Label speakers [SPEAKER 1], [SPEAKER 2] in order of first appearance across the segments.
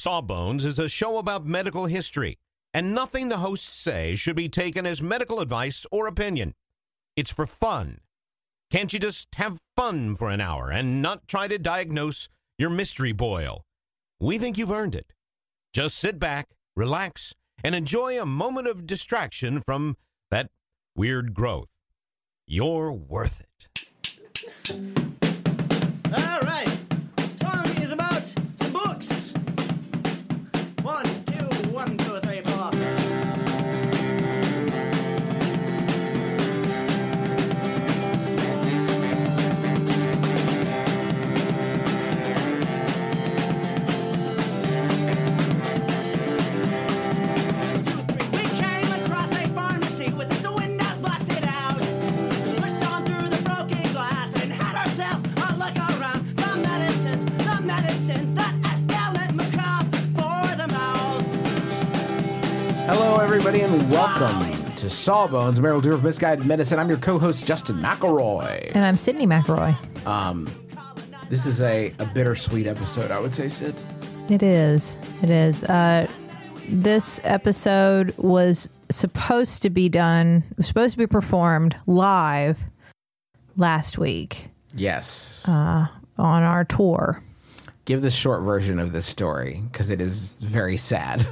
[SPEAKER 1] Sawbones is a show about medical history, and nothing the hosts say should be taken as medical advice or opinion. It's for fun. Can't you just have fun for an hour and not try to diagnose your mystery boil? We think you've earned it. Just sit back, relax, and enjoy a moment of distraction from that weird growth. You're worth it.
[SPEAKER 2] All right. Song is about some books. 1, 2, 1, 2, 3, 4.
[SPEAKER 3] Hello, everybody, and welcome to Sawbones, Marital Tour of Misguided Medicine. I'm your co-host, Justin McElroy.
[SPEAKER 4] And I'm Sydney McElroy.
[SPEAKER 3] This is a bittersweet episode, I would say, Sid.
[SPEAKER 4] It is. It is. This episode was supposed to be performed live last week.
[SPEAKER 3] Yes.
[SPEAKER 4] On our tour.
[SPEAKER 3] Give the short version of this story, because it is very sad.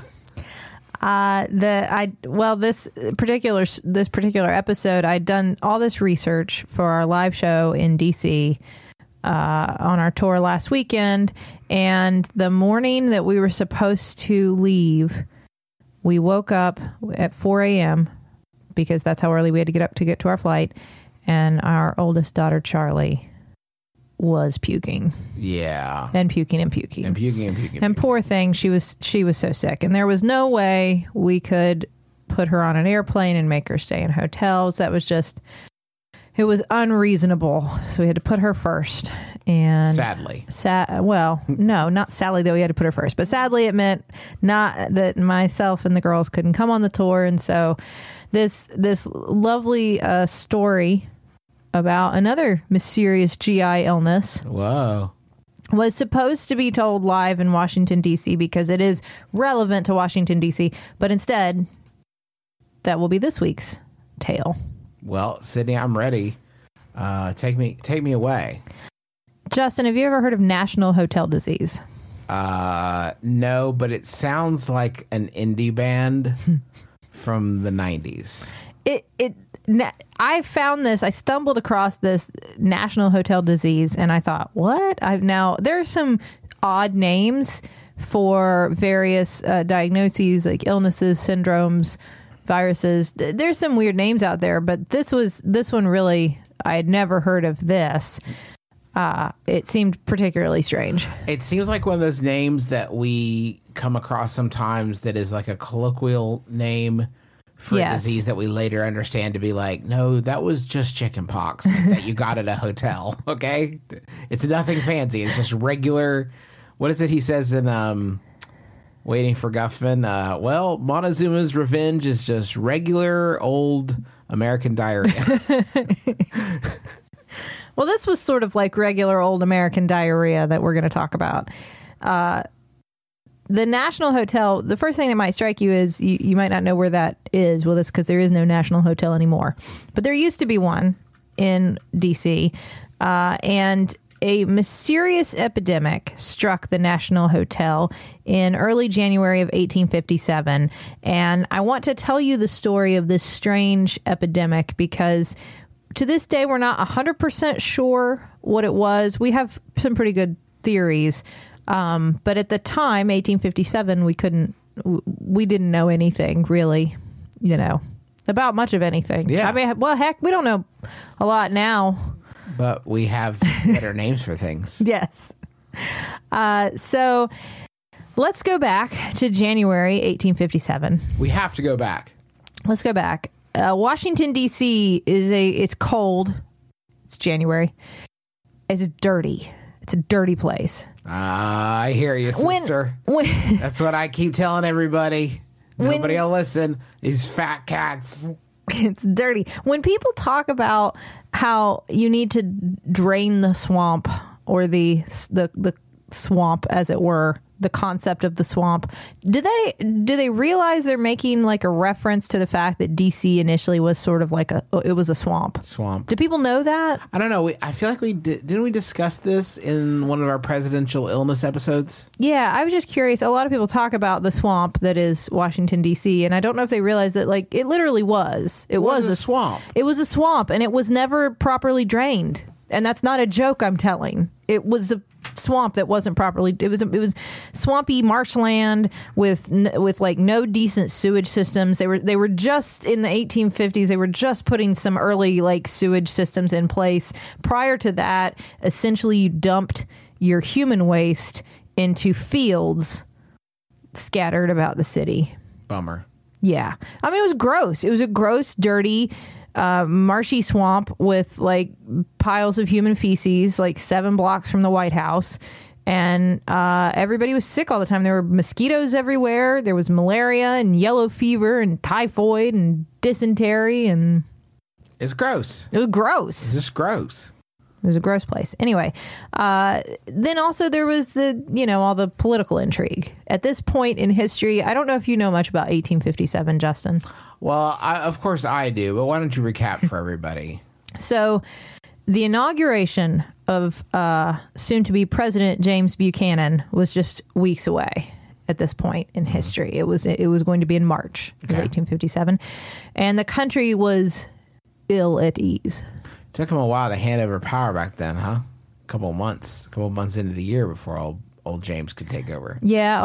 [SPEAKER 4] This particular episode, I'd done all this research for our live show in DC on our tour last weekend, and the morning that we were supposed to leave, we woke up at 4 a.m. because that's how early we had to get up to get to our flight, and our oldest daughter, Charlie, was puking.
[SPEAKER 3] Yeah.
[SPEAKER 4] And puking. And poor thing, she was so sick. And there was no way we could put her on an airplane and make her stay in hotels. That was it was unreasonable. So we had to put her first. And
[SPEAKER 3] sadly.
[SPEAKER 4] No, not sadly that we had to put her first. But sadly it meant not that myself and the girls couldn't come on the tour. And so this lovely story about another mysterious GI illness.
[SPEAKER 3] Whoa.
[SPEAKER 4] Was supposed to be told live in Washington, D.C. because it is relevant to Washington, D.C. But instead, that will be this week's tale.
[SPEAKER 3] Well, Sydney, I'm ready. Take me away.
[SPEAKER 4] Justin, have you ever heard of National Hotel Disease?
[SPEAKER 3] No, but it sounds like an indie band from the 90s. I found this. I stumbled across this National Hotel Disease, and I thought, what? There's some odd names for various diagnoses, like illnesses, syndromes, viruses. There's some weird names out there, but this one really, I had never heard of this. It seemed particularly strange. It seems like one of those names that we come across sometimes that is like a colloquial name for a disease that we later understand to be like, no, that was just chicken pox that you got at a hotel, okay? It's nothing fancy. It's just regular. What is it he says in Waiting for Guffman? Montezuma's Revenge is just regular old American diarrhea.
[SPEAKER 4] Well, this was sort of like regular old American diarrhea that we're going to talk about. The National Hotel, the first thing that might strike you is you might not know where that is. Well, that's because there is no National Hotel anymore. But there used to be one in D.C., and a mysterious epidemic struck the National Hotel in early January of 1857. And I want to tell you the story of this strange epidemic because to this day, we're not 100% sure what it was. We have some pretty good theories. But at the time, 1857, we didn't know anything really, about much of anything.
[SPEAKER 3] Yeah.
[SPEAKER 4] I mean, well, heck, we don't know a lot now.
[SPEAKER 3] But we have better names for things.
[SPEAKER 4] Yes. So let's go back to January 1857.
[SPEAKER 3] We have to go back.
[SPEAKER 4] Let's go back. Washington, D.C. it's cold. It's January. It's dirty. It's a dirty place.
[SPEAKER 3] I hear you, sister. That's what I keep telling everybody. Nobody will listen. These fat cats.
[SPEAKER 4] It's dirty. When people talk about how you need to drain the swamp or the swamp, as it were, the concept of the swamp. Do they realize they're making like a reference to the fact that DC initially was sort of like it was a swamp?
[SPEAKER 3] Swamp.
[SPEAKER 4] Do people know that?
[SPEAKER 3] I don't know. I feel like didn't we discuss this in one of our presidential illness episodes?
[SPEAKER 4] Yeah, I was just curious. A lot of people talk about the swamp that is Washington, D.C., and I don't know if they realize that like it literally was. It was
[SPEAKER 3] a swamp.
[SPEAKER 4] It was a swamp, and it was never properly drained. And that's not a joke I'm telling. It was a swamp that wasn't properly. It was swampy marshland with like no decent sewage systems. They were just in the 1850s. They were just putting some early like sewage systems in place. Prior to that, essentially you dumped your human waste into fields scattered about the city.
[SPEAKER 3] Bummer.
[SPEAKER 4] Yeah, I mean it was gross. It was a gross, dirty, marshy swamp with like piles of human feces like 7 blocks from the White House, and everybody was sick all the time. There were mosquitoes everywhere. There was malaria and yellow fever and typhoid and dysentery, and
[SPEAKER 3] it's gross.
[SPEAKER 4] It was gross.
[SPEAKER 3] It's just gross.
[SPEAKER 4] It was a gross place. Anyway, then also there was all the political intrigue. At this point in history, I don't know if you know much about 1857, Justin.
[SPEAKER 3] Well, of course I do, but why don't you recap for everybody?
[SPEAKER 4] So the inauguration of soon-to-be President James Buchanan was just weeks away at this point in history. It was going to be in March of 1857, and the country was ill at ease.
[SPEAKER 3] Took him a while to hand over power back then, huh? A couple months into the year before old James could take over.
[SPEAKER 4] Yeah,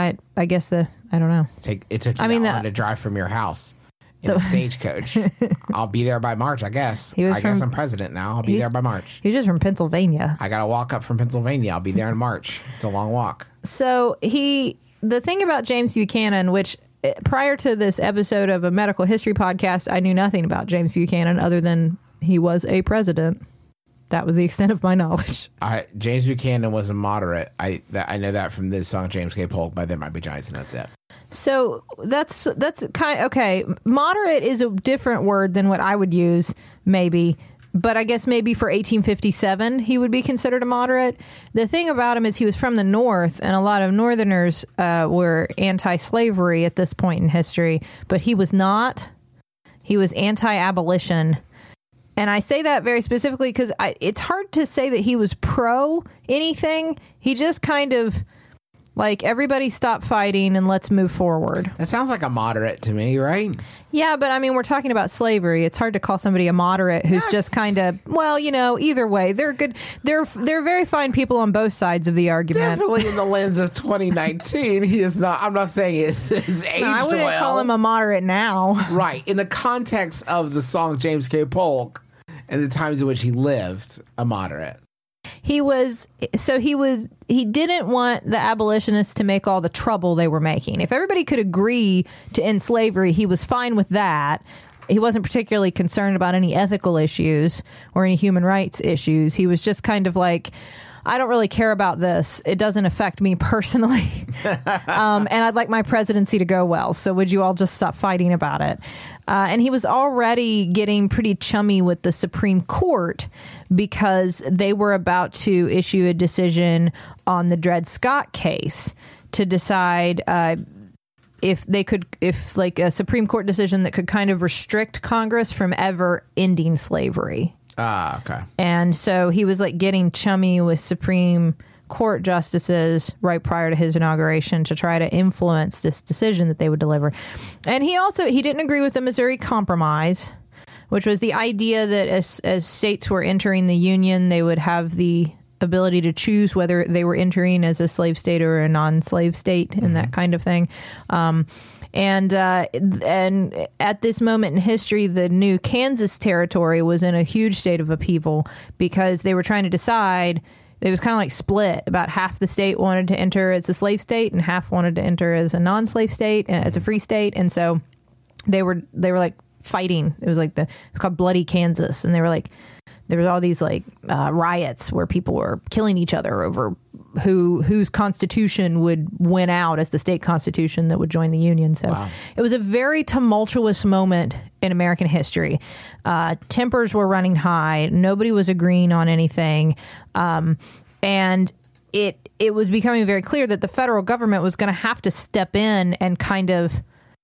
[SPEAKER 4] I guess I don't know.
[SPEAKER 3] It took you that long to drive from your house in a stagecoach. I'll be there by March, I guess. I guess I'm president now. I'll be there by March.
[SPEAKER 4] He's just from Pennsylvania.
[SPEAKER 3] I got to walk up from Pennsylvania. I'll be there in March. It's a long walk.
[SPEAKER 4] So the thing about James Buchanan, which prior to this episode of a medical history podcast, I knew nothing about James Buchanan other than he was a president. That was the extent of my knowledge.
[SPEAKER 3] James Buchanan was a moderate. I know that from the song James K. Polk by There Might Be Giants, and that's it.
[SPEAKER 4] So that's kind of okay. Moderate is a different word than what I would use, maybe. But I guess maybe for 1857, he would be considered a moderate. The thing about him is he was from the North, and a lot of Northerners were anti-slavery at this point in history. But he was not. He was anti-abolition. And I say that very specifically because it's hard to say that he was pro anything. He just kind of like, everybody stop fighting and let's move forward.
[SPEAKER 3] That sounds like a moderate to me, right?
[SPEAKER 4] Yeah, but I mean, we're talking about slavery. It's hard to call somebody a moderate who's just kind of, well, either way. They're good. They're very fine people on both sides of the argument.
[SPEAKER 3] Definitely in the lens of 2019, he is not. I'm not saying it's aged well.
[SPEAKER 4] I wouldn't call him a moderate now.
[SPEAKER 3] Right. In the context of the song James K. Polk and the times in which he lived, a moderate.
[SPEAKER 4] He didn't want the abolitionists to make all the trouble they were making. If everybody could agree to end slavery, he was fine with that. He wasn't particularly concerned about any ethical issues or any human rights issues. He was just kind of like, I don't really care about this. It doesn't affect me personally. And I'd like my presidency to go well. So would you all just stop fighting about it? And he was already getting pretty chummy with the Supreme Court because they were about to issue a decision on the Dred Scott case to decide if like a Supreme Court decision that could kind of restrict Congress from ever ending slavery.
[SPEAKER 3] Ah, okay.
[SPEAKER 4] And so he was like getting chummy with Supreme Court justices right prior to his inauguration to try to influence this decision that they would deliver. And he didn't agree with the Missouri Compromise, which was the idea that as states were entering the Union, they would have the ability to choose whether they were entering as a slave state or a non-slave state and that kind of thing. And at this moment in history, the new Kansas territory was in a huge state of upheaval because they were trying to decide. It was kind of like split. About half the state wanted to enter as a slave state and half wanted to enter as a non-slave state, as a free state. And so they were like fighting. It was like it's called Bloody Kansas. And they were like, there was all these like riots where people were killing each other over whose constitution would win out as the state constitution that would join the Union. So It was a very tumultuous moment in American history. Tempers were running high. Nobody was agreeing on anything. And it it was becoming very clear that the federal government was going to have to step in and kind of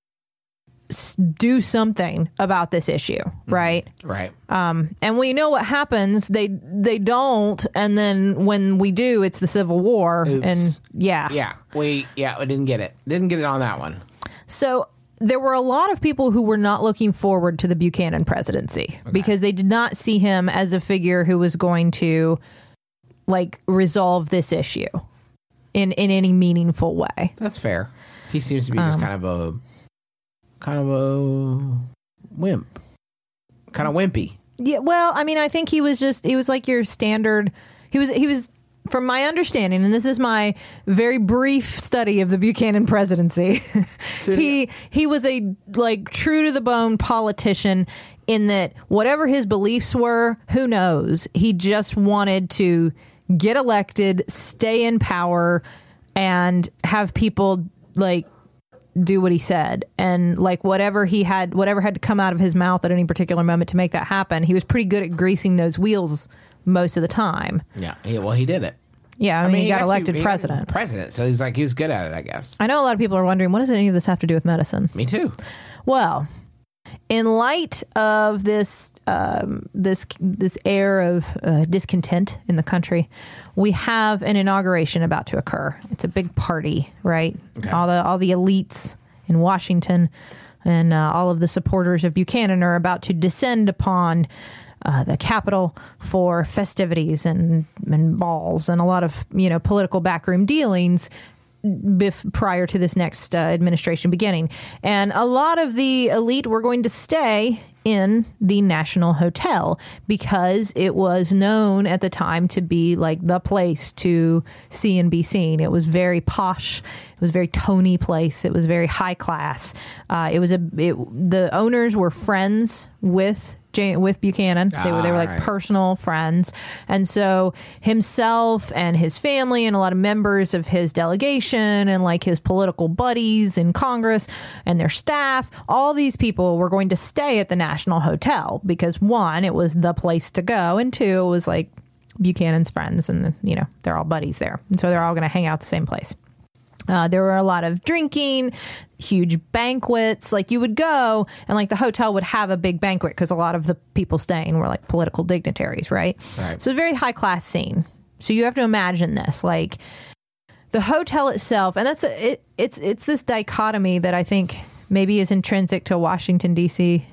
[SPEAKER 4] do something about this issue, right?
[SPEAKER 3] Right.
[SPEAKER 4] And we know what happens. They don't, and then when we do, it's the Civil War.
[SPEAKER 3] Oops.
[SPEAKER 4] And yeah.
[SPEAKER 3] We didn't get it. Didn't get it on that one.
[SPEAKER 4] So there were a lot of people who were not looking forward to the Buchanan presidency because they did not see him as a figure who was going to like resolve this issue in any meaningful way.
[SPEAKER 3] That's fair. He seems to be just kind of a wimp. Kind of wimpy.
[SPEAKER 4] Yeah, well, I mean, I think he was like your standard. He was from my understanding, and this is my very brief study of the Buchanan presidency. He was a like true to the bone politician in that whatever his beliefs were, who knows? He just wanted to get elected, stay in power, and have people like do what he said. And like whatever had to come out of his mouth at any particular moment to make that happen, he was pretty good at greasing those wheels most of the time.
[SPEAKER 3] Yeah. He did it.
[SPEAKER 4] Yeah, I mean he got elected president.
[SPEAKER 3] So he was good at it, I guess.
[SPEAKER 4] I know a lot of people are wondering, what does any of this have to do with medicine?
[SPEAKER 3] Me too.
[SPEAKER 4] Well, in light of this air of discontent in the country, we have an inauguration about to occur. It's a big party, right? Okay. All the elites in Washington and all of the supporters of Buchanan are about to descend upon the Capitol for festivities and balls and a lot of political backroom dealings prior to this next administration beginning. And a lot of the elite were going to stay in the National Hotel because it was known at the time to be like the place to see and be seen. It was very posh. It was a very Tony place. It was very high class. The owners were friends with Buchanan. They were like personal friends. And so himself and his family and a lot of members of his delegation and like his political buddies in Congress and their staff, all these people were going to stay at the National Hotel because one, it was the place to go, and two, it was like Buchanan's friends and they're all buddies there. And so they're all going to hang out the same place. There were a lot of drinking, huge banquets. Like you would go and like the hotel would have a big banquet because a lot of the people staying were like political dignitaries, right? So a very high class scene. So you have to imagine this, like the hotel itself, and it's this dichotomy that I think maybe is intrinsic to Washington, D.C.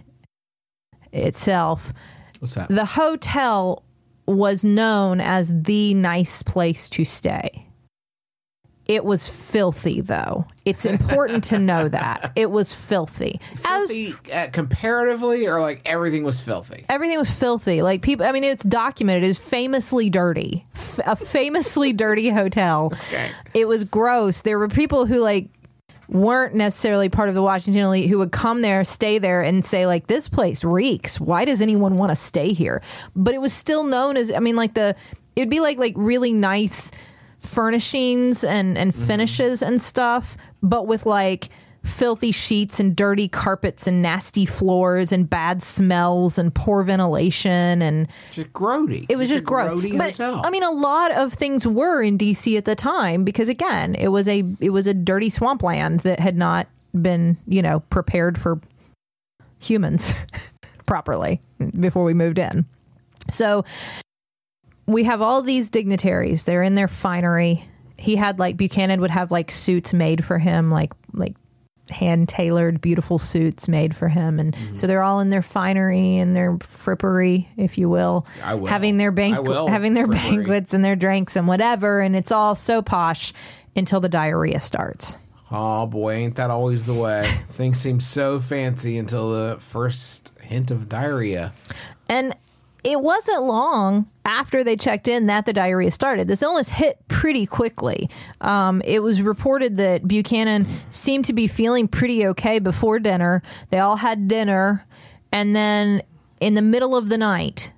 [SPEAKER 4] itself.
[SPEAKER 3] What's that?
[SPEAKER 4] The hotel was known as the nice place to stay. It was filthy, though. It's important to know that. It was filthy.
[SPEAKER 3] Filthy comparatively, or like everything was filthy?
[SPEAKER 4] Everything was filthy. Like people, I mean, it's documented. It was famously dirty. A famously dirty hotel.
[SPEAKER 3] Okay.
[SPEAKER 4] It was gross. There were people who like weren't necessarily part of the Washington elite who would come there, stay there, and say like, this place reeks. Why does anyone want to stay here? But it was still known as, I mean, like it'd be like really nice furnishings and finishes and stuff, but with like filthy sheets and dirty carpets and nasty floors and bad smells and poor ventilation and
[SPEAKER 3] just grody.
[SPEAKER 4] It was just gross. But hotel. I mean, a lot of things were in DC at the time because again, it was a dirty swampland that had not been, prepared for humans properly before we moved in. So we have all these dignitaries. They're in their finery. He had Buchanan would have suits made for him, like hand-tailored, beautiful suits made for him. And so they're all in their finery and their frippery, if you will, having their banquets and their drinks and whatever. And it's all so posh until the diarrhea starts.
[SPEAKER 3] Oh boy, ain't that always the way? Things seem so fancy until the first hint of diarrhea.
[SPEAKER 4] And it wasn't long after they checked in that the diarrhea started. This illness hit pretty quickly. It was reported that Buchanan seemed to be feeling pretty okay before dinner. They all had dinner. And then in the middle of the night,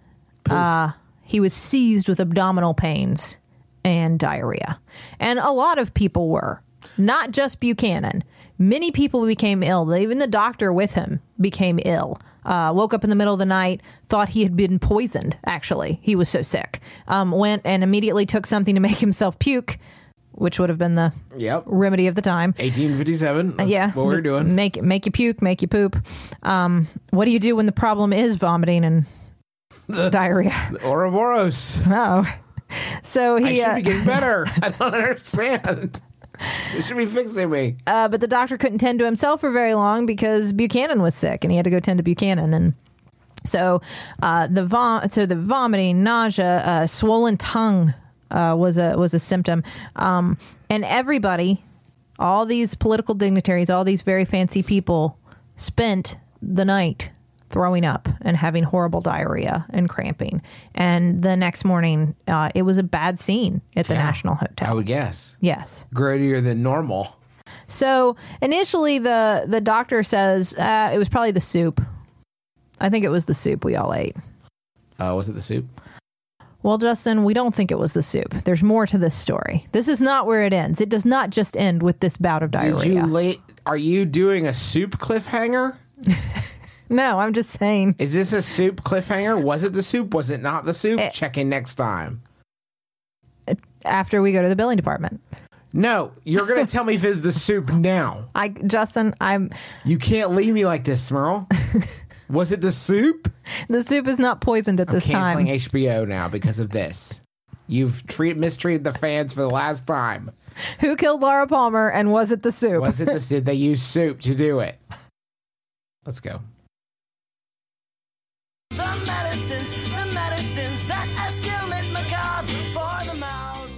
[SPEAKER 4] he was seized with abdominal pains and diarrhea. And a lot of people were, not just Buchanan. Many people became ill. Even the doctor with him became ill. Woke up in the middle of the night, thought he had been poisoned, actually. He was so sick. Went and immediately took something to make himself puke. which would have been the remedy of the time.
[SPEAKER 3] 1857.
[SPEAKER 4] Yeah.
[SPEAKER 3] What we're doing.
[SPEAKER 4] Make you puke, make you poop. What do you do when the problem is vomiting and diarrhea?
[SPEAKER 3] The Ouroboros.
[SPEAKER 4] Oh. So he
[SPEAKER 3] I should be getting better. I don't understand. They should be fixing me.
[SPEAKER 4] But the doctor couldn't tend to himself for very long because Buchanan was sick and he had to go tend to Buchanan. And so the vomiting, nausea, swollen tongue was a symptom. And everybody, all these political dignitaries, all these very fancy people spent the night throwing up and having horrible diarrhea and cramping. And the next morning, it was a bad scene at the National Hotel.
[SPEAKER 3] I would guess.
[SPEAKER 4] Yes.
[SPEAKER 3] Grodier than normal.
[SPEAKER 4] So initially, the doctor says it was probably the soup. I think it was the soup we all ate.
[SPEAKER 3] Was it the soup?
[SPEAKER 4] Well, Justin, we don't think it was the soup. There's more to this story. This is not where it ends. It does not just end with this bout of diarrhea.
[SPEAKER 3] Are you doing a soup cliffhanger?
[SPEAKER 4] No, I'm just saying.
[SPEAKER 3] Is this a soup cliffhanger? Was it the soup? Was it not the soup? Check in next time.
[SPEAKER 4] After we go to the billing department.
[SPEAKER 3] No, you're going to tell me if it's the soup now.
[SPEAKER 4] Justin,
[SPEAKER 3] You can't leave me like this, Smurl. Was it the soup?
[SPEAKER 4] The soup is not poisoned at this time.
[SPEAKER 3] I'm canceling HBO now because of this. You've mistreated the fans for the last time.
[SPEAKER 4] Who killed Laura Palmer, and was it the soup?
[SPEAKER 3] Was it the soup? They used soup to do it. Let's go.
[SPEAKER 2] The medicines that escalate macabre for the mouth.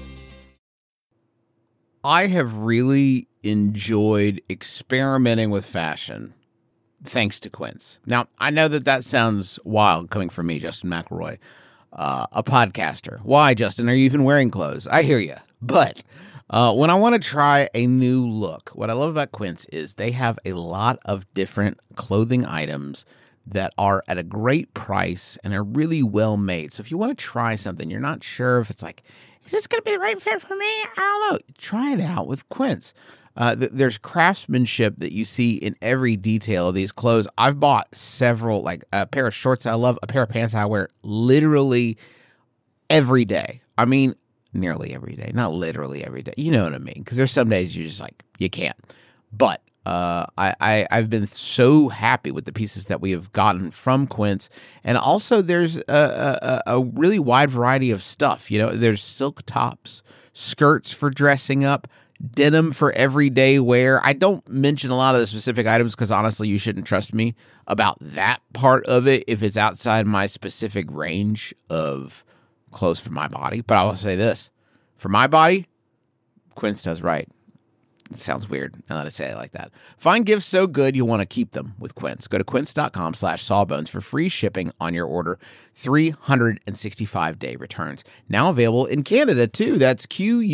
[SPEAKER 5] I have really enjoyed experimenting with fashion thanks to Quince. Now, I know that sounds wild coming from me, Justin McElroy, a podcaster. Why, Justin, are you even wearing clothes? I hear you. But when I want to try a new look, what I love about Quince is they have a lot of different clothing items that are at a great price and are really well made. So if you want to try something, you're not sure if it's like, is this going to be the right fit for me? I don't know. Try it out with Quince. There's craftsmanship that you see in every detail of these clothes. I've bought several, like a pair of shorts I love, a pair of pants I wear literally every day. I mean, nearly every day, not literally every day. You know what I mean? Because there's some days you just like, you can't. But I've been so happy with the pieces that we have gotten from Quince. And also there's a really wide variety of stuff. You know, there's silk tops, skirts for dressing up, denim for everyday wear. I don't mention a lot of the specific items because honestly, you shouldn't trust me about that part of it if it's outside my specific range of clothes for my body. But I will say this, for my body, Quince does right. It sounds weird now that I say it like that. Find gifts so good you'll want to keep them with Quince. Go to quince.com/sawbones for free shipping on your order. 365-day returns. Now available in Canada too. That's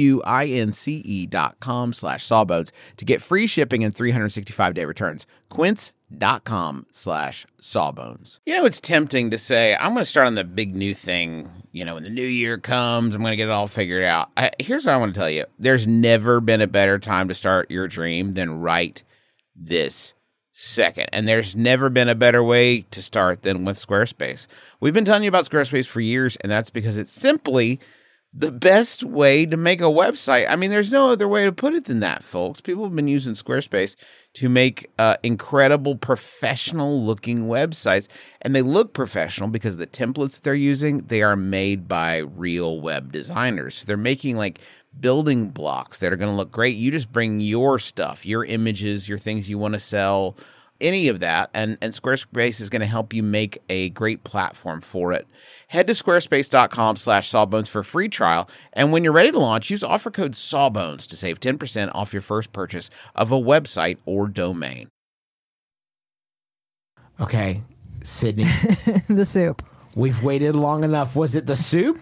[SPEAKER 5] QUINCE.com/sawbones to get free shipping and 365-day returns. Quince.com/sawbones. You know, it's tempting to say, I'm going to start on the big new thing. You know, when the new year comes, I'm going to get it all figured out. Here's what I want to tell you. There's never been a better time to start your dream than right this second. And there's never been a better way to start than with Squarespace. We've been telling you about Squarespace for years, and that's because it's simply the best way to make a website. I mean, there's no other way to put it than that, folks. People have been using Squarespace to make incredible professional-looking websites, and they look professional because the templates that they're using, they are made by real web designers. So they're making like building blocks that are going to look great. You just bring your stuff, your images, your things you want to sell, any of that, and Squarespace is going to help you make a great platform for it. Head to squarespace.com/sawbones for a free trial, and when you're ready to launch, use offer code SAWBONES to save 10% off your first purchase of a website or domain.
[SPEAKER 3] Okay, Sydney.
[SPEAKER 4] The soup.
[SPEAKER 3] We've waited long enough. Was it the soup?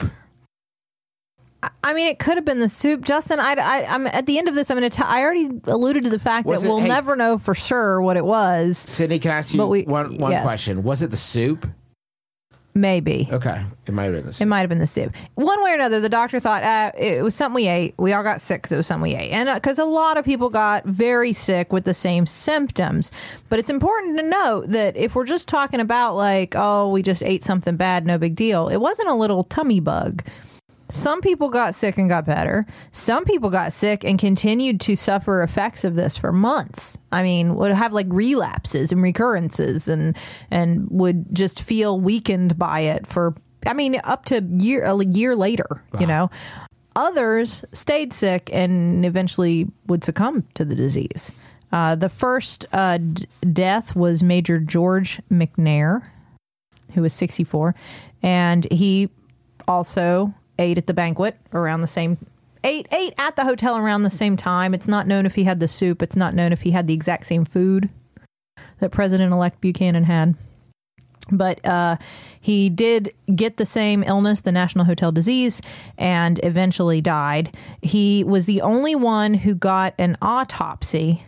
[SPEAKER 4] I mean, it could have been the soup, Justin. I'm at the end of this. I'm going to. I already alluded to the fact that we'll never know for sure what it was.
[SPEAKER 3] Sydney, can I ask you one question? Was it the soup?
[SPEAKER 4] Maybe.
[SPEAKER 3] Okay, it might have been the soup.
[SPEAKER 4] It might have been the soup. One way or another, the doctor thought it was something we ate. We all got sick because it was something we ate, and because a lot of people got very sick with the same symptoms. But it's important to note that if we're just talking about like, oh, we just ate something bad, no big deal. It wasn't a little tummy bug. Some people got sick and got better. Some people got sick and continued to suffer effects of this for months. I mean, would have like relapses and recurrences and would just feel weakened by it for, I mean, up to a year later, you know. Others stayed sick and eventually would succumb to the disease. The first death was Major George McNair, who was 64, and he also ate at the banquet around the same ate at the hotel around the same time. It's not known if he had the soup. It's not known if he had the exact same food that President-elect Buchanan had. But he did get the same illness, the National Hotel Disease, and eventually died. He was the only one who got an autopsy.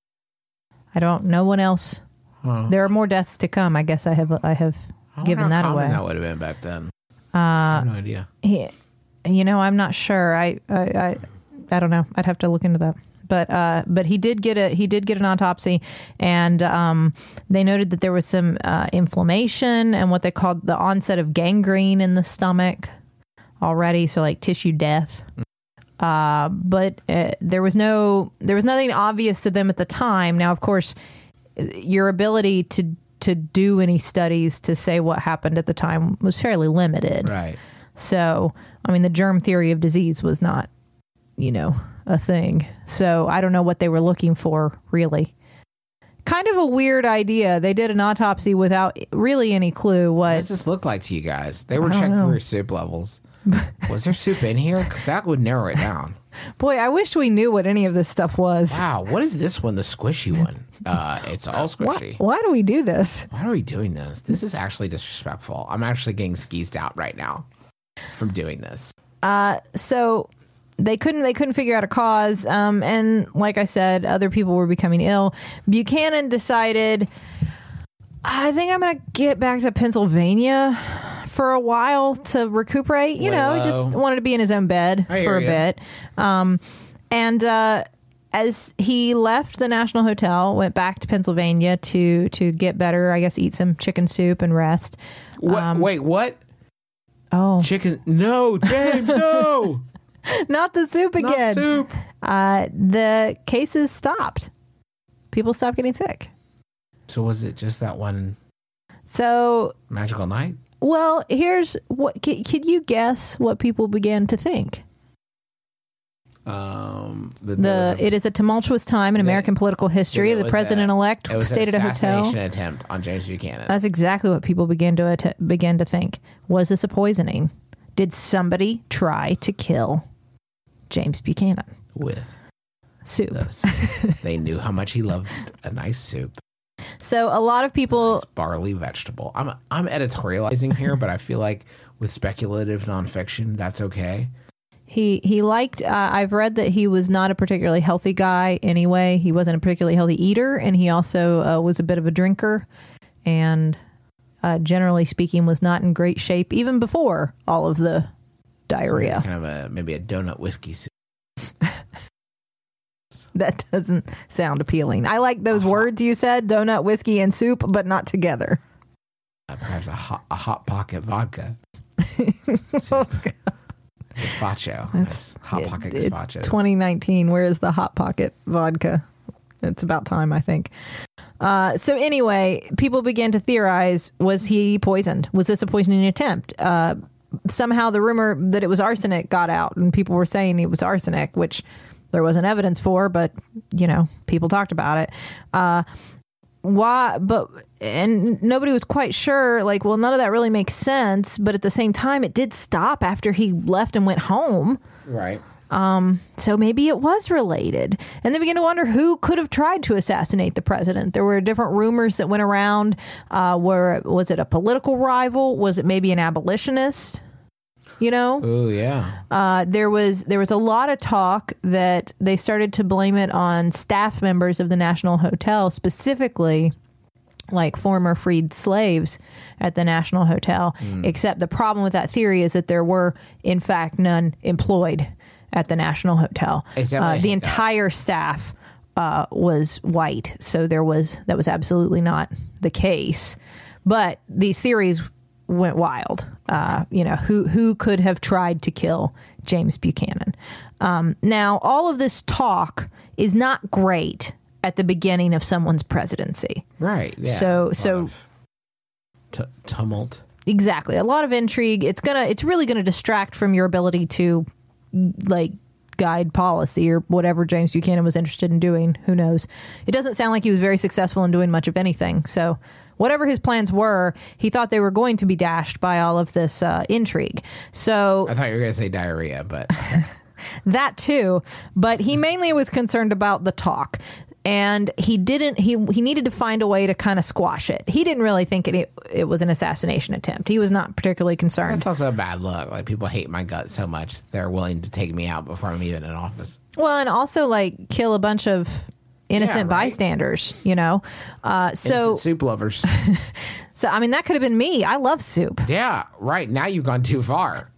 [SPEAKER 4] No one else. Huh. There are more deaths to come. I guess I have given that away.
[SPEAKER 5] That would have been back then. I have no idea.
[SPEAKER 4] I'm not sure. I don't know. I'd have to look into that. But he did get an autopsy, and they noted that there was some inflammation and what they called the onset of gangrene in the stomach already, so like tissue death. But there was nothing obvious to them at the time. Now, of course, your ability to do any studies to say what happened at the time was fairly limited.
[SPEAKER 5] Right.
[SPEAKER 4] So, I mean, the germ theory of disease was not, a thing. So I don't know what they were looking for, really. Kind of a weird idea. They did an autopsy without really any clue what...
[SPEAKER 5] What does this look like to you guys? They were checking for your soup levels. Was there soup in here? Because that would narrow it down.
[SPEAKER 4] Boy, I wish we knew what any of this stuff was.
[SPEAKER 5] Wow, what is this one, the squishy one? It's all squishy.
[SPEAKER 4] Why do we do this?
[SPEAKER 5] Why are we doing this? This is actually disrespectful. I'm actually getting skeezed out right now from doing this.
[SPEAKER 4] So they couldn't figure out a cause. And like I said, other people were becoming ill. Buchanan decided, I think I'm going to get back to Pennsylvania for a while to recuperate. He just wanted to be in his own bed for a bit. As he left the National Hotel, went back to Pennsylvania to get better, I guess, eat some chicken soup and rest.
[SPEAKER 5] Wait, what?
[SPEAKER 4] Oh.
[SPEAKER 5] Chicken? No, James, no!
[SPEAKER 4] Not the soup again.
[SPEAKER 5] Not soup.
[SPEAKER 4] The cases stopped. People stopped getting sick.
[SPEAKER 5] So was it just that one magical night?
[SPEAKER 4] Well, here's what. Could you guess what people began to think? It is a tumultuous time in American political history. The president-elect stayed at a hotel.
[SPEAKER 5] Assassination attempt on James Buchanan.
[SPEAKER 4] That's exactly what people began to think. Was this a poisoning? Did somebody try to kill James Buchanan
[SPEAKER 5] with
[SPEAKER 4] soup?
[SPEAKER 5] They knew how much he loved a nice soup.
[SPEAKER 4] So a lot of people,
[SPEAKER 5] nice barley vegetable. I'm editorializing here, but I feel like with speculative nonfiction, that's okay.
[SPEAKER 4] He liked. I've read that he was not a particularly healthy guy. Anyway, he wasn't a particularly healthy eater, and he also was a bit of a drinker, and generally speaking, was not in great shape even before all of the diarrhea.
[SPEAKER 5] So kind of maybe a donut whiskey soup.
[SPEAKER 4] That doesn't sound appealing. I like those words you said, donut, whiskey, and soup, but not together.
[SPEAKER 5] Perhaps a hot pocket vodka.
[SPEAKER 4] Oh,
[SPEAKER 5] Gazpacho. That's hot pocket gazpacho.
[SPEAKER 4] 2019. Where is the hot pocket vodka? It's about time, I think. So anyway, people began to theorize, was he poisoned? Was this a poisoning attempt? Somehow the rumor that it was arsenic got out, and people were saying it was arsenic, which there wasn't evidence for, but, people talked about it. Why? And nobody was quite sure, none of that really makes sense. But at the same time, it did stop after he left and went home.
[SPEAKER 5] Right.
[SPEAKER 4] So maybe it was related. And they began to wonder who could have tried to assassinate the president. There were different rumors that went around. Was it a political rival? Was it maybe an abolitionist?
[SPEAKER 5] Oh, yeah.
[SPEAKER 4] There was a lot of talk that they started to blame it on staff members of the National Hotel, specifically like former freed slaves at the National Hotel. Except the problem with that theory is that there were, in fact, none employed at the National Hotel. The entire staff was white, so that was absolutely not the case. But these theories went wild. Who could have tried to kill James Buchanan? Now, all of this talk is not great at the beginning of someone's presidency.
[SPEAKER 3] Right. Yeah.
[SPEAKER 4] So
[SPEAKER 3] tumult.
[SPEAKER 4] Exactly. A lot of intrigue. It's really gonna distract from your ability to like guide policy or whatever James Buchanan was interested in doing. Who knows? It doesn't sound like he was very successful in doing much of anything. So whatever his plans were, he thought they were going to be dashed by all of this intrigue. So
[SPEAKER 3] I thought you were going to say diarrhea, but
[SPEAKER 4] that too. But he mainly was concerned about the talk. And he needed to find a way to kind of squash it. He didn't really think it was an assassination attempt. He was not particularly concerned.
[SPEAKER 3] That's also a bad look. Like, people hate my guts so much they're willing to take me out before I'm even in office.
[SPEAKER 4] Well, and also like kill a bunch of innocent bystanders, So
[SPEAKER 3] Innocent soup lovers.
[SPEAKER 4] So I mean, that could have been me. I love soup.
[SPEAKER 3] Yeah, right. Now you've gone too far.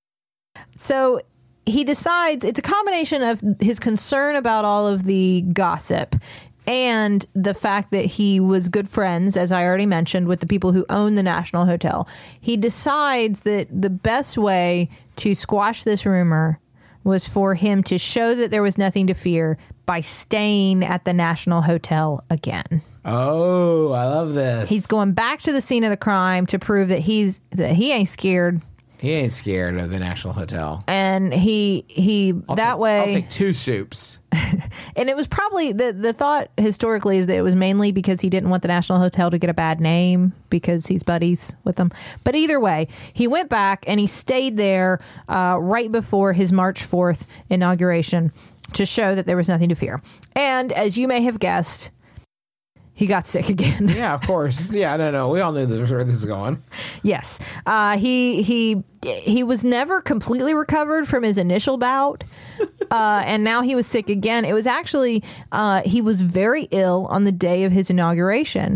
[SPEAKER 4] So he decides it's a combination of his concern about all of the gossip and the fact that he was good friends, as I already mentioned, with the people who own the National Hotel. He decides that the best way to squash this rumor was for him to show that there was nothing to fear by staying at the National Hotel again.
[SPEAKER 3] Oh, I love this.
[SPEAKER 4] He's going back to the scene of the crime to prove that he ain't scared.
[SPEAKER 3] He ain't scared of the National Hotel.
[SPEAKER 4] And I'll
[SPEAKER 3] take 2 soups.
[SPEAKER 4] And it was probably the thought historically is that it was mainly because he didn't want the National Hotel to get a bad name because he's buddies with them. But either way, he went back and he stayed there right before his March 4th inauguration to show that there was nothing to fear. And as you may have guessed, he got sick again.
[SPEAKER 3] Yeah, of course. Yeah, no. We all knew where this is going.
[SPEAKER 4] Yes. He was never completely recovered from his initial bout. And now he was sick again. It was actually, he was very ill on the day of his inauguration.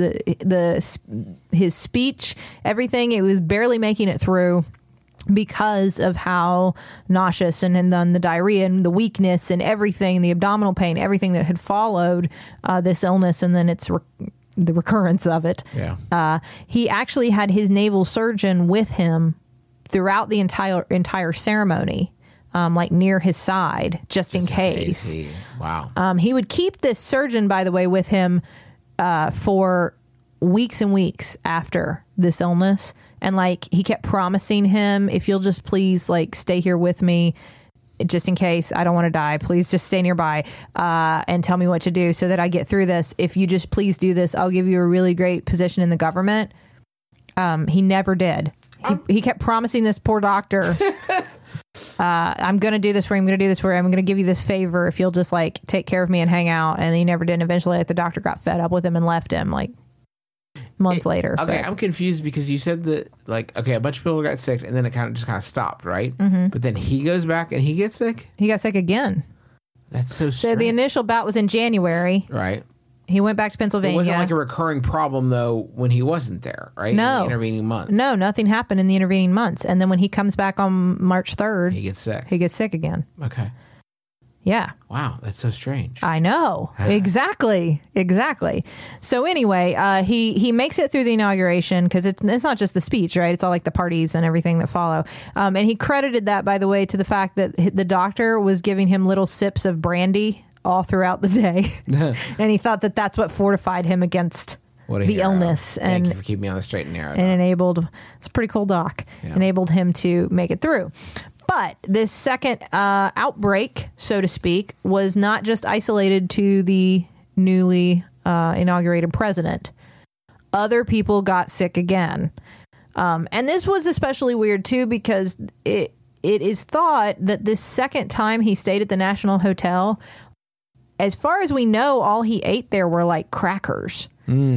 [SPEAKER 4] His speech, everything, it was barely making it through because of how nauseous and then the diarrhea and the weakness and everything, the abdominal pain, everything that had followed this illness and then the recurrence of it.
[SPEAKER 3] Yeah.
[SPEAKER 4] He actually had his naval surgeon with him throughout the entire ceremony, like near his side, just in case.
[SPEAKER 3] Wow.
[SPEAKER 4] He would keep this surgeon, by the way, with him for weeks and weeks after this illness. And like he kept promising him, if you'll just please like stay here with me, just in case I don't want to die, please just stay nearby and tell me what to do so that I get through this. If you just please do this, I'll give you a really great position in the government. He never did. He kept promising this poor doctor, I'm going to do this for you. I'm going to do this for you. I'm going to give you this favor if you'll just like take care of me and hang out. And he never did. And eventually like, the doctor got fed up with him and left him like months later.
[SPEAKER 3] Okay, I'm confused because you said that like, okay, a bunch of people got sick and then it kind of stopped, right?
[SPEAKER 4] Mm-hmm.
[SPEAKER 3] But then he goes back and he gets sick?
[SPEAKER 4] He got sick again.
[SPEAKER 3] That's so strange.
[SPEAKER 4] So the initial bout was in January.
[SPEAKER 3] Right.
[SPEAKER 4] He went back to Pennsylvania.
[SPEAKER 3] It wasn't like a recurring problem, though, when he wasn't there, right?
[SPEAKER 4] No.
[SPEAKER 3] In the intervening months.
[SPEAKER 4] No, nothing happened in the intervening months. And then when he comes back on March 3rd,
[SPEAKER 3] He gets sick.
[SPEAKER 4] he gets sick again.
[SPEAKER 3] Okay.
[SPEAKER 4] Yeah.
[SPEAKER 3] Wow, that's so strange.
[SPEAKER 4] I know. Exactly. So anyway, he makes it through the inauguration because it's not just the speech, right? It's all like the parties and everything that follow. And he credited that, by the way, to the fact that the doctor was giving him little sips of brandy all throughout the day. And he thought that that's what fortified him against
[SPEAKER 3] What a
[SPEAKER 4] the
[SPEAKER 3] hero.
[SPEAKER 4] illness.
[SPEAKER 3] Thank you for keeping me on the straight and narrow.
[SPEAKER 4] And enabled, it's a pretty cool doc, enabled him to make it through. But this second outbreak, so to speak, was not just isolated to the newly inaugurated president. Other people got sick again. And this was especially weird, too, because it is thought that this second time he stayed at the National Hotel, as far as we know, all he ate there were like crackers.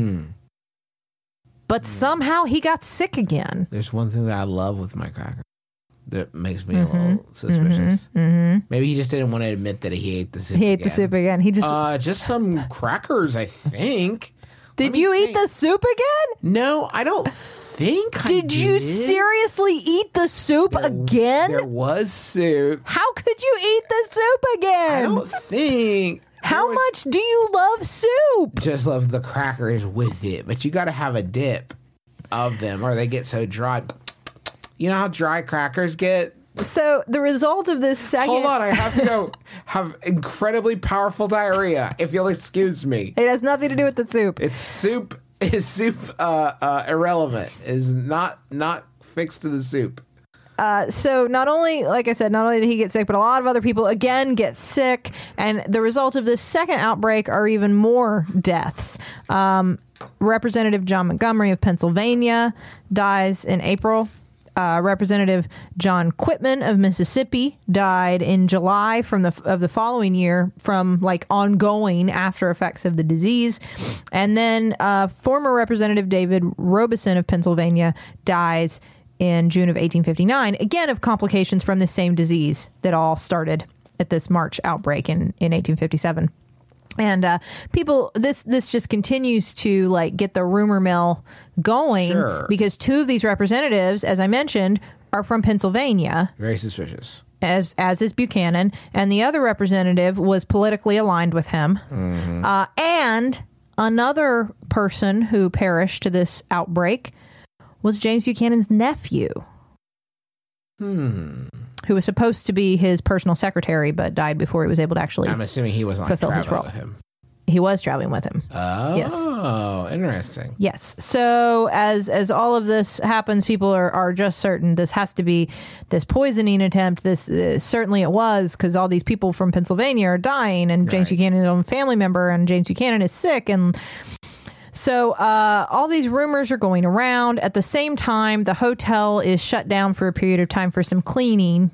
[SPEAKER 4] But somehow he got sick again.
[SPEAKER 3] There's one thing that I love with my cracker that makes me a little suspicious. Maybe he just didn't want to admit that he ate the soup.
[SPEAKER 4] He ate the soup again. He
[SPEAKER 3] just some crackers, I think.
[SPEAKER 4] Did you eat the soup again?
[SPEAKER 3] No, I don't think I did.
[SPEAKER 4] Did you seriously eat the soup again?
[SPEAKER 3] There was soup.
[SPEAKER 4] How could you eat the soup again?
[SPEAKER 3] I don't think.
[SPEAKER 4] How much do you love soup?
[SPEAKER 3] Just love the crackers with it, but you got to have a dip.
[SPEAKER 5] of them, or they get so dry. You know how dry crackers get?
[SPEAKER 4] So the result of this second...
[SPEAKER 5] Hold on, I have to go have incredibly powerful diarrhea, if you'll excuse me.
[SPEAKER 4] It has nothing to do with the soup.
[SPEAKER 5] It's soup. Is soup irrelevant? Is not fixed to the soup.
[SPEAKER 4] So not only, like I said, not only did he get sick, but a lot of other people, again, get sick. And the result of this second outbreak are even more deaths. Representative John Montgomery of Pennsylvania dies in April. Representative John Quitman of Mississippi died in July of the following year from like ongoing after effects of the disease. And then former Representative David Robeson of Pennsylvania dies in June of 1859, again of complications from the same disease that all started at this March outbreak in 1857. And people, this just continues to like get the rumor mill going because two of these representatives, as I mentioned, are from Pennsylvania.
[SPEAKER 5] Very suspicious.
[SPEAKER 4] As is Buchanan, and the other representative was politically aligned with him. Mm-hmm. And another person who perished to this outbreak was James Buchanan's nephew. Who was supposed to be his personal secretary, but died before he was able to actually.
[SPEAKER 5] I'm assuming he wasn't
[SPEAKER 4] fulfill his role.
[SPEAKER 5] With him.
[SPEAKER 4] He was traveling with him.
[SPEAKER 5] Oh,
[SPEAKER 4] yes.
[SPEAKER 5] Interesting.
[SPEAKER 4] Yes. So as all of this happens, people are just certain this has to be this poisoning attempt. This certainly it was, because all these people from Pennsylvania are dying, and James Buchanan's own family member, and James Buchanan is sick, and. So all these rumors are going around. At the same time, the hotel is shut down for a period of time for some cleaning,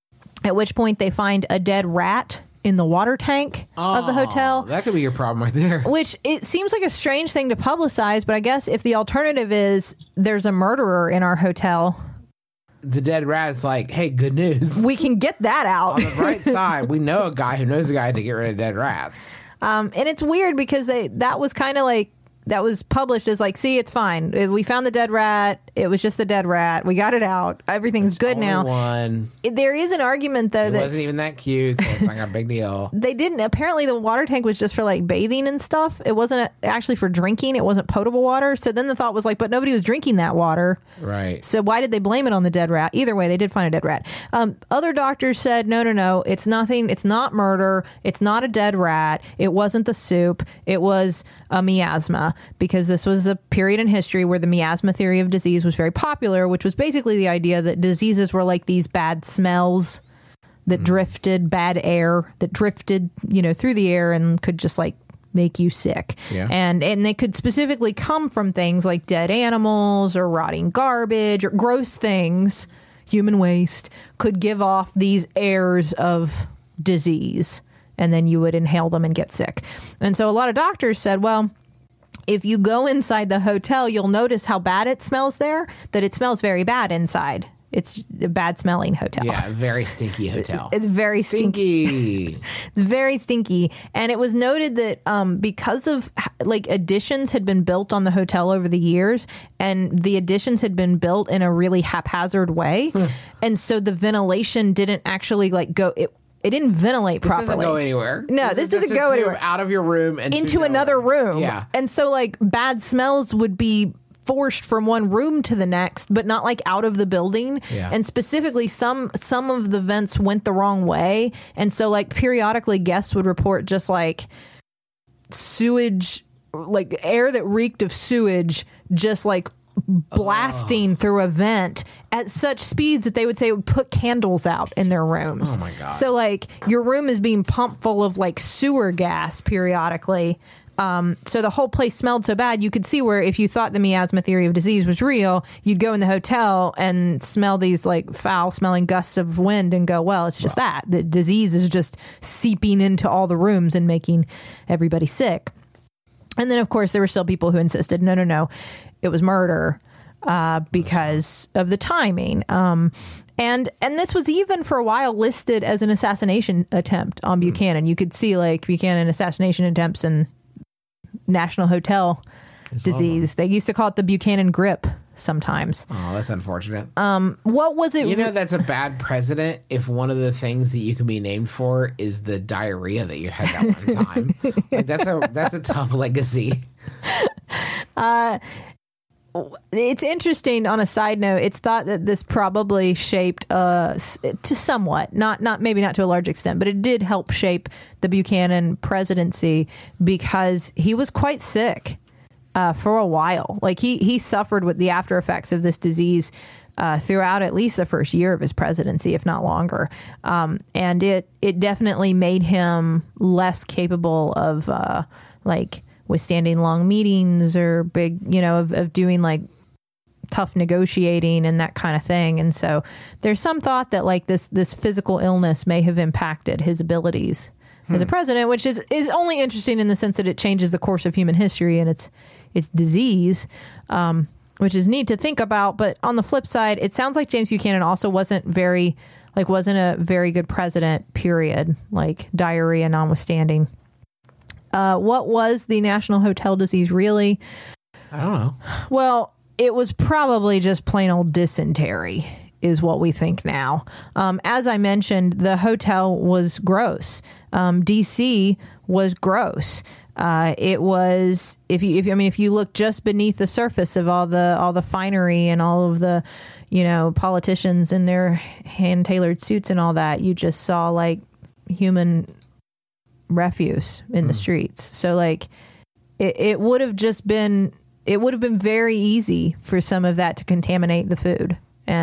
[SPEAKER 4] at which point they find a dead rat in the water tank of the hotel.
[SPEAKER 5] That could be your problem right there.
[SPEAKER 4] Which it seems like a strange thing to publicize, but I guess if the alternative is there's a murderer in our hotel...
[SPEAKER 5] The dead rat's like, hey, good news.
[SPEAKER 4] We can get that out.
[SPEAKER 5] On the bright side, we know a guy who knows a guy to get rid of dead rats.
[SPEAKER 4] And it's weird because that was kind of like... That was published as like, see, it's fine. We found the dead rat. It was just the dead rat. We got it out. Everything's good now.
[SPEAKER 5] One.
[SPEAKER 4] There is an argument, though, that...
[SPEAKER 5] It wasn't even that cute, so it's like a big deal.
[SPEAKER 4] They didn't... Apparently, the water tank was just for, like, bathing and stuff. It wasn't actually for drinking. It wasn't potable water. So then the thought was like, but nobody was drinking that water.
[SPEAKER 5] Right.
[SPEAKER 4] So why did they blame it on the dead rat? Either way, they did find a dead rat. Other doctors said, no. It's nothing. It's not murder. It's not a dead rat. It wasn't the soup. It was a miasma, because this was a period in history where the miasma theory of disease was very popular, which was basically the idea that diseases were like these bad smells that drifted, bad air that drifted, through the air and could just like make you sick.
[SPEAKER 5] Yeah.
[SPEAKER 4] And they could specifically come from things like dead animals or rotting garbage or gross things. Human waste could give off these airs of disease, and then you would inhale them and get sick. And so a lot of doctors said, well, if you go inside the hotel, you'll notice how bad it smells there, that it smells very bad inside. It's a bad smelling hotel.
[SPEAKER 5] Yeah, very stinky hotel.
[SPEAKER 4] It's very stinky. It's very stinky. And it was noted that because of like additions had been built on the hotel over the years, and the additions had been built in a really haphazard way. And so the ventilation didn't actually like go... It didn't ventilate properly.
[SPEAKER 5] This doesn't go anywhere.
[SPEAKER 4] No, this doesn't go anywhere.
[SPEAKER 5] Out of your room and
[SPEAKER 4] into another room.
[SPEAKER 5] Yeah.
[SPEAKER 4] And so like bad smells would be forced from one room to the next, but not like out of the building.
[SPEAKER 5] Yeah.
[SPEAKER 4] And specifically some of the vents went the wrong way. And so like periodically guests would report just like sewage, like air that reeked of sewage, just like blasting through a vent at such speeds that they would say it would put candles out in their rooms.
[SPEAKER 5] Oh my God.
[SPEAKER 4] So like your room is being pumped full of like sewer gas periodically. So the whole place smelled so bad, you could see where if you thought the miasma theory of disease was real, you'd go in the hotel and smell these like foul smelling gusts of wind and go, well, it's just that. The disease is just seeping into all the rooms and making everybody sick. And then, of course, there were still people who insisted, no, it was murder because of the timing. And this was even for a while listed as an assassination attempt on Buchanan. You could see like Buchanan assassination attempts and National Hotel disease. They used to call it the Buchanan grip sometimes.
[SPEAKER 5] Oh, that's unfortunate.
[SPEAKER 4] What was it?
[SPEAKER 5] That's a bad precedent if one of the things that you can be named for is the diarrhea that you had that one time. Like that's a tough legacy.
[SPEAKER 4] it's interesting. On a side note, it's thought that this probably shaped to somewhat, maybe not to a large extent, but it did help shape the Buchanan presidency because he was quite sick for a while. Like he suffered with the after effects of this disease throughout at least the first year of his presidency, if not longer. And it definitely made him less capable of withstanding long meetings or big, of doing like tough negotiating and that kind of thing. And so there's some thought that like this physical illness may have impacted his abilities as a president, which is only interesting in the sense that it changes the course of human history and its disease, which is neat to think about. But on the flip side, it sounds like James Buchanan also wasn't a very good president, period, like diarrhea notwithstanding. What was the national hotel disease really?
[SPEAKER 3] I don't know.
[SPEAKER 4] Well, it was probably just plain old dysentery is what we think now. As I mentioned, the hotel was gross. DC was gross. It was if you look just beneath the surface of all the finery and all of the politicians in their hand-tailored suits and all that, you just saw like human refuse in the streets. So like it would have been very easy for some of that to contaminate the food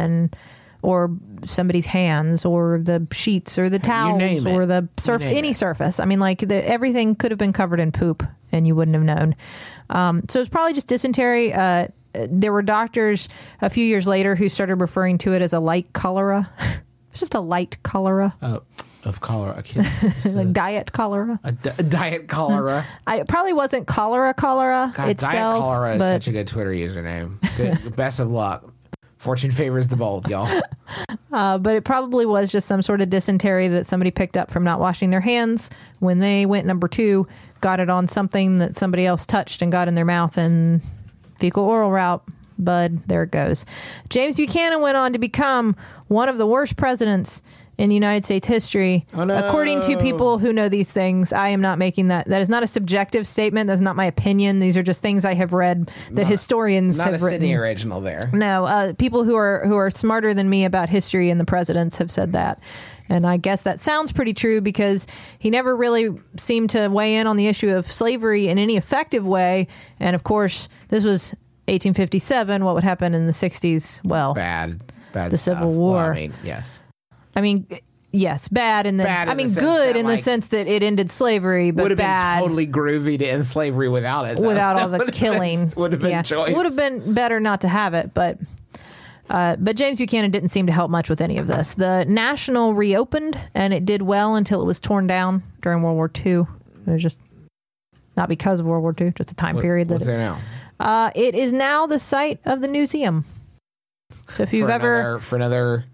[SPEAKER 4] or somebody's hands or the sheets or the towels or the surface. I mean, like everything could have been covered in poop and you wouldn't have known. So it's probably just dysentery. There were doctors a few years later who started referring to it as a light cholera. It's just a light cholera.
[SPEAKER 3] Of cholera.
[SPEAKER 4] Like diet cholera.
[SPEAKER 3] A diet cholera.
[SPEAKER 4] It probably wasn't cholera
[SPEAKER 3] God,
[SPEAKER 4] itself.
[SPEAKER 3] Diet cholera is such a good Twitter username. Good, best of luck. Fortune favors the bold, y'all.
[SPEAKER 4] But it probably was just some sort of dysentery that somebody picked up from not washing their hands when they went number 2, got it on something that somebody else touched and got in their mouth, and fecal oral route. Bud, there it goes. James Buchanan went on to become one of the worst presidents in United States history.
[SPEAKER 3] Oh, no.
[SPEAKER 4] According to people who know these things, I am not making that. That is not a subjective statement. That's not my opinion. These are just things I have read that historians have written. Not a
[SPEAKER 3] Sydney original there.
[SPEAKER 4] No, people who are smarter than me about history and the presidents have said that. And I guess that sounds pretty true because he never really seemed to weigh in on the issue of slavery in any effective way. And of course, this was 1857. What would happen in the 60s? Well,
[SPEAKER 3] bad
[SPEAKER 4] the
[SPEAKER 3] stuff.
[SPEAKER 4] Civil War.
[SPEAKER 3] Well, I mean, yes.
[SPEAKER 4] I mean, yes, bad in the. I mean, good in the sense that it ended slavery, but
[SPEAKER 3] would have
[SPEAKER 4] bad.
[SPEAKER 3] Been totally groovy to end slavery without it.
[SPEAKER 4] Without all the killing,
[SPEAKER 3] would have been choice.
[SPEAKER 4] It would have been better not to have it, but James Buchanan didn't seem to help much with any of this. The National reopened, and it did well until it was torn down during World War II. It was just not because of World War II, just a time period.
[SPEAKER 3] What's there now?
[SPEAKER 4] It is now the site of the museum. So if you've
[SPEAKER 3] for another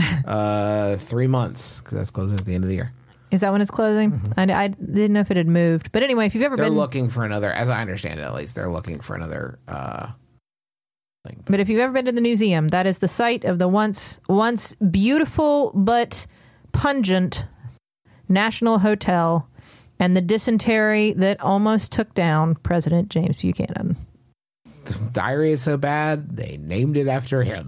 [SPEAKER 3] 3 months, because that's closing at the end of the year.
[SPEAKER 4] Is that when it's closing? Mm-hmm. I didn't know if it had moved, but anyway, if you've ever
[SPEAKER 3] they're
[SPEAKER 4] been
[SPEAKER 3] looking for another, as I understand it, at least they're looking for another thing.
[SPEAKER 4] But if you've ever been to the museum, that is the site of the once beautiful but pungent National Hotel and the dysentery that almost took down President James Buchanan.
[SPEAKER 3] The diarrhea is so bad, they named it after him.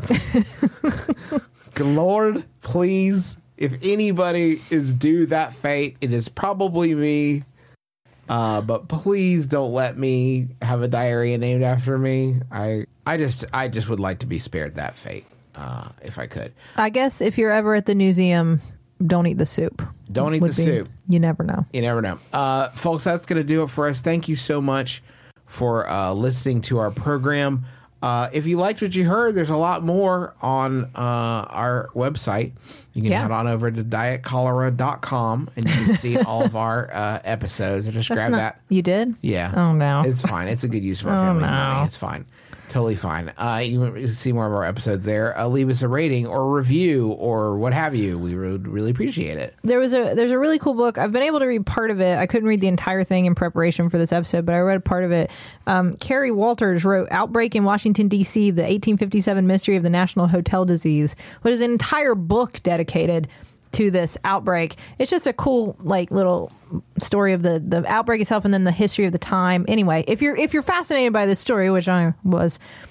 [SPEAKER 3] Lord, please, if anybody is due that fate, it is probably me. But please don't let me have a diarrhea named after me. I just would like to be spared that fate, if I could.
[SPEAKER 4] I guess if you're ever at the museum, don't eat the soup.
[SPEAKER 3] Don't eat the soup.
[SPEAKER 4] You never know.
[SPEAKER 3] You never know. Folks, that's going to do it for us. Thank you so much for listening to our program. If you liked what you heard, there's a lot more on our website. You can head on over to dietcholera.com and you can see all of our episodes. And just grab that.
[SPEAKER 4] You did?
[SPEAKER 3] Yeah.
[SPEAKER 4] Oh, no.
[SPEAKER 3] It's fine. It's a good use of our family's money. It's fine. Totally fine. You can see more of our episodes there. Leave us a rating or a review or what have you. We would really appreciate it.
[SPEAKER 4] There's a really cool book. I've been able to read part of it. I couldn't read the entire thing in preparation for this episode, but I read part of it. Carrie Walters wrote Outbreak in Washington, D.C., the 1857 Mystery of the National Hotel Disease, which is an entire book dedicated to this outbreak. It's just a cool, like, little story of the outbreak itself and then the history of the time. Anyway, if you're fascinated by this story, which I was,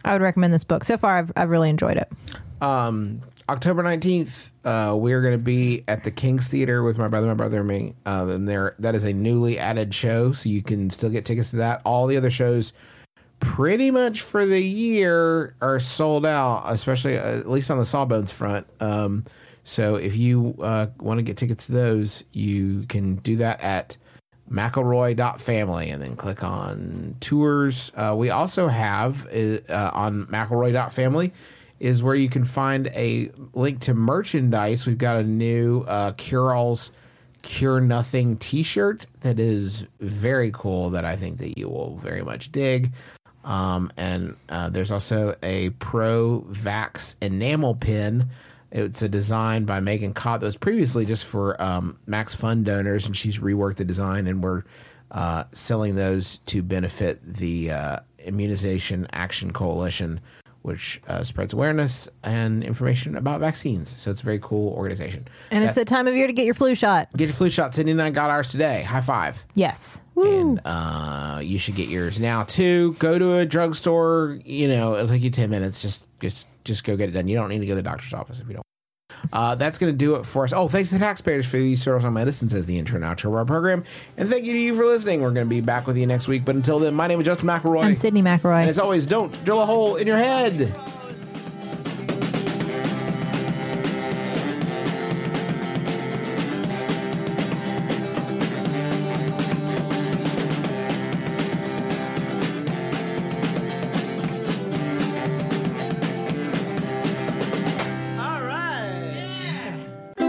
[SPEAKER 4] I would recommend this book. So far, I've really enjoyed it.
[SPEAKER 3] October 19th, we're going to be at the King's Theater with my brother and me. And that is a newly added show, so you can still get tickets to that. All the other shows pretty much for the year are sold out, especially at least on the Sawbones front. So if you want to get tickets to those, you can do that at McElroy.family and then click on tours. We also have on McElroy.family is where you can find a link to merchandise. We've got a new Cure-All's Cure Nothing t-shirt that is very cool that I think that you will very much dig. And there's also a Pro-Vax enamel pin. It's a design by Megan Cott that was previously just for Max Fund donors, and she's reworked the design, and we're selling those to benefit the Immunization Action Coalition, which spreads awareness and information about vaccines. So it's a very cool organization.
[SPEAKER 4] And it's the time of year to get your flu shot.
[SPEAKER 3] Get your flu shot. Sydney and I got ours today. High five.
[SPEAKER 4] Yes. Woo.
[SPEAKER 3] And you should get yours now, too. Go to a drugstore. It'll take you 10 minutes. Just go get it done. You don't need to go to the doctor's office if you don't. That's going to do it for us. Oh, thanks to taxpayers for these service on medicine, says the intro and outro of our program. And thank you to you for listening. We're going to be back with you next week. But until then, my name is Justin McElroy.
[SPEAKER 4] I'm Sydney McElroy.
[SPEAKER 3] And as always, don't drill a hole in your head.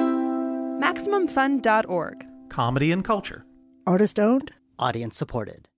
[SPEAKER 6] MaximumFun.org.
[SPEAKER 7] Comedy and culture.
[SPEAKER 8] Artist owned.
[SPEAKER 2] Audience supported.